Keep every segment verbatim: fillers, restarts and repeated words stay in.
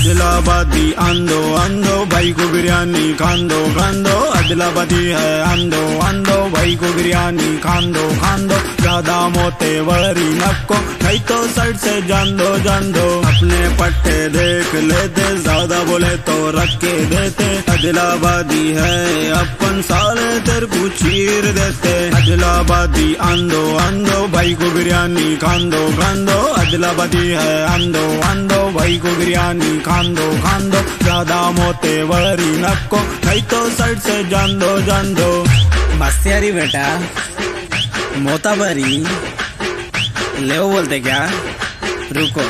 अदिलाबादी आंदो आंदो भाई को बिरयानी खांदो खांदो। अदिलाबादी है आंदो आंदो भाई को बिरयानी खांदो खांदो। ज्यादा मोते वरी नक्को नहीं तो साइड से जान दो जान दो। अपने पट्टे देख लेते ज्यादा बोले तो रख के देते। अदिलाबादी है अपन साले तेरे को चीर देते। अदिलाबादी आंदो आंदो भाई को बिरयानी खांदो खांदो। अदिलाबादी है आंदो आंदो भाई को बिरयानी खांदो खांदो। ज्यादा मोते वरी नक्को नहीं तो साइड से जान दो जान दो। बस यारी बेटा मोता भरी ले बोलते क्या, रुको।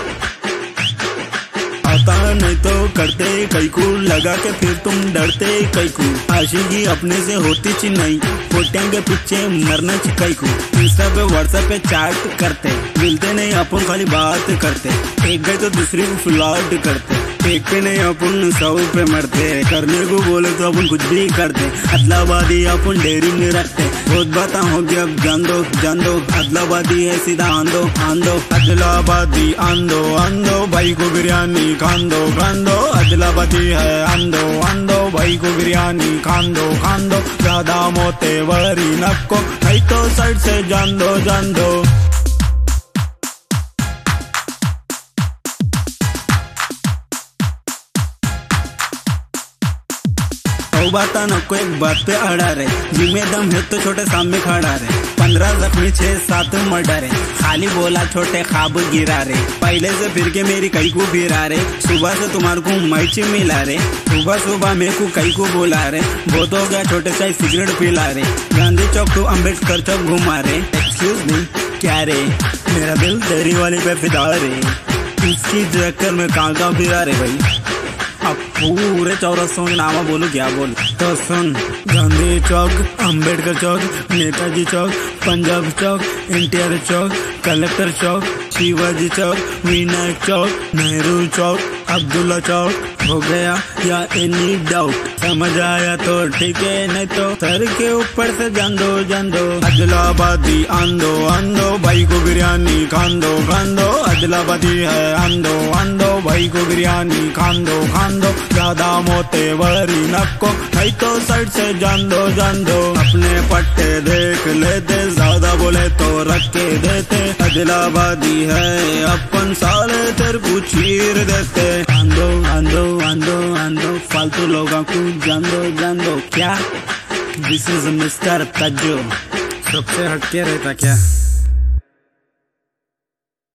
आता नहीं तो करते कई को लगा के फिर तुम डरते कई को। आशिकी अपने से होती ची नहीं फोटिया के पीछे मरना ची कई को। इंस्टा पे व्हाट्सएप पे चैट करते मिलते नहीं अपन खाली बात करते। एक गए तो दूसरी को फ्लर्ट करते। एक पे नहीं अपन सौ पे मरते। करने को बोले तो अपन कुछ भी करते। अदलाबादी अपन डेरी में रखते। बहुत बात होगी अब जान दो जान दो। अदलाबादी है सीधा आंदो आंदो। अदलाबादी आंदो आंदो भाई को बिरयानी खांदो खांदो। अदलाबादी है आंदो आंदो भाई को बिरयानी खांदो खांदो। ज्यादा मोते वरी नक्को नहीं तो साइड से जान दो जान दो। बात नको एक बात पे अड़ा रे। जिम्मे दम है तो छोटे सामने खड़ा रे। पंद्रह जख्मी छह सात मर्डर है। खाली बोला छोटे खाब गिरा रे। पहले से फिर के मेरी कई को बिरा रे। सुबह से तुम्हारे को मैच मिला रे। सुबह सुबह मेरे को कई को बोला रे। बहुत हो गया छोटे चाय सिगरेट पिला रे। गांधी चौक टू अम्बेडकर चौक घुमा रे। एक्सक्यूज मी क्या रे, मेरा दिल तेरी वाली पे फिदा रे। इसकी चक्कर में कहाँ कहाँ फिरा रे भाई। अब पूरे चौरस्तों के नाम बोलूं क्या बोलूं तो सुन। गांधी चौक, अंबेडकर चौक, नेताजी चौक, पंजाब चौक, एनटीआर चौक, कलेक्टर चौक, शिवाजी चौक, विनायक चौक, नेहरू चौक, अब्दुल्ला चौक। हो गया या एनी डाउट? समझ आया तो ठीक है नहीं तो सर के ऊपर से जान दो जान दो। अदलाबादी आंदो आंदो भाई को बिरयानी खांदो खांदो। अदलाबादी है आंदो आंदो भाई को बिरयानी खांदो खांदो। ज्यादा मोते वरी नक्को नहीं तो साइड से जान दो जान दो। अपने पट्टे देख लेते ज्यादा बोले तो रख के देते। अदलाबादी है अपन साले तेरे को चीर देते। आंदो आंदो आंदो आंदो फालतू लोगों को जान दो जान दो। क्या दिस इज मिस्टर तज्जो सबसे हटके रहता क्या।